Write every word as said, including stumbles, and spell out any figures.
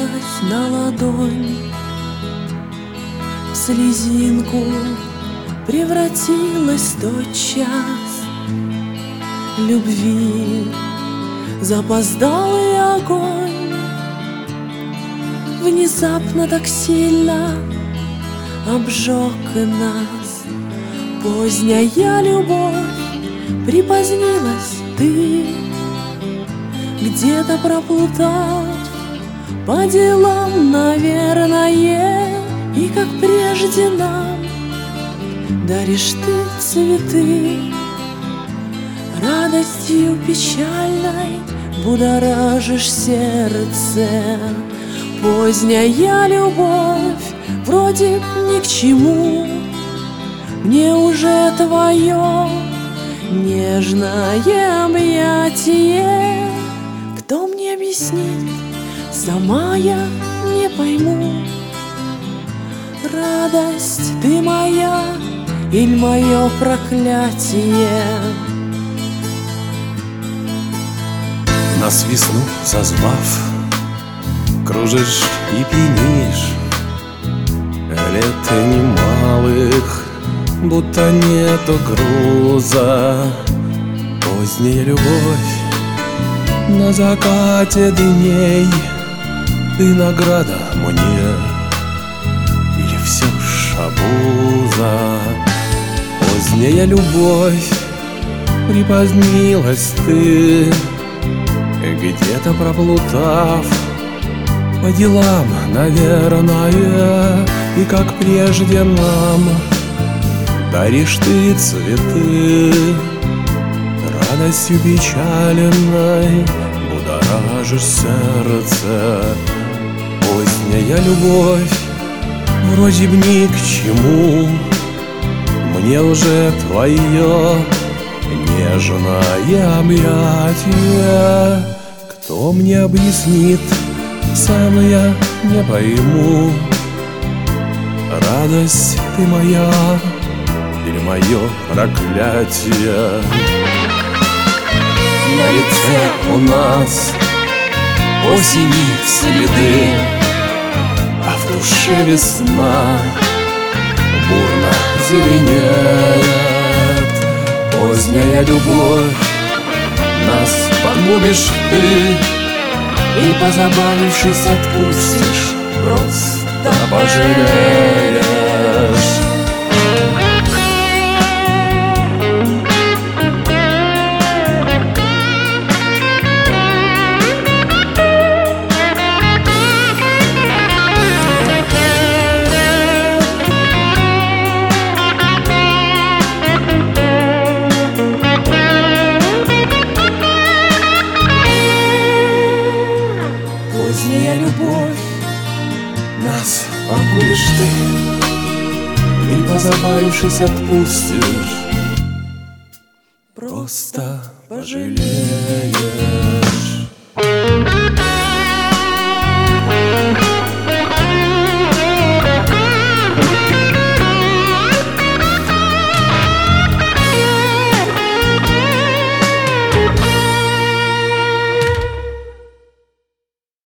опустилась на ладонь, в слезинку превратилась тотчас любви запоздалый огонь. Внезапно так сильно обжег нас поздняя любовь. Припозднилась ты, где-то проплутав по делам, наверное, и как прежде нам даришь ты цветы. Радостью печальной будоражишь сердце. Поздняя любовь вроде ни к чему, мне уже твое нежное объятие. Кто мне объяснит, сама я не пойму. Радость ты моя или мое проклятие? Нас весну созвав, кружишь и пьянишь. Лет немалых, будто нету груза. Поздняя любовь на закате дней. Ты награда мне или все ж обуза? Поздняя любовь, припозднилась ты, где-то проплутав по делам, наверное, и как прежде нам даришь ты цветы. Радостью печаленной будоражишь сердце. Поздняя любовь вроде б ни к чему, мне уже твое нежное объятие. Кто мне объяснит, сам я не пойму. Радость ты моя или мое проклятие? На лице у нас осени следы, а в душе весна бурно зеленеет. Поздняя любовь, нас погубишь ты, и, позабавившись, отпустишь, просто пожалеешь. Поздняя любовь, нас погубишь ты, и, позабавившись, отпустишь, просто пожалеешь.